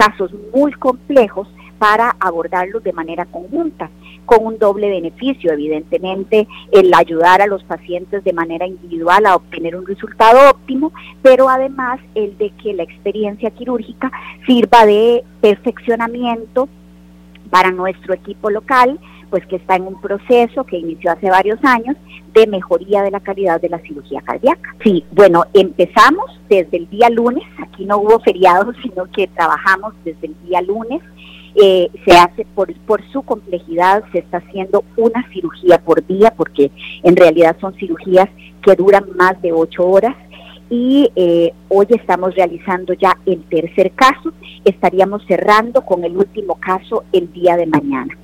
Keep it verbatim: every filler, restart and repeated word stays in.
casos muy complejos para abordarlos de manera conjunta, con un doble beneficio, evidentemente, el ayudar a los pacientes de manera individual a obtener un resultado óptimo, pero además el de que la experiencia quirúrgica sirva de perfeccionamiento para nuestro equipo local, pues que está en un proceso que inició hace varios años de mejoría de la calidad de la cirugía cardíaca. Sí, bueno, empezamos desde el día lunes, aquí no hubo feriados, sino que trabajamos desde el día lunes. Eh, se hace por, por su complejidad, se está haciendo una cirugía por día, porque en realidad son cirugías que duran más de ocho horas, y eh, hoy estamos realizando ya el tercer caso, estaríamos cerrando con el último caso el día de mañana.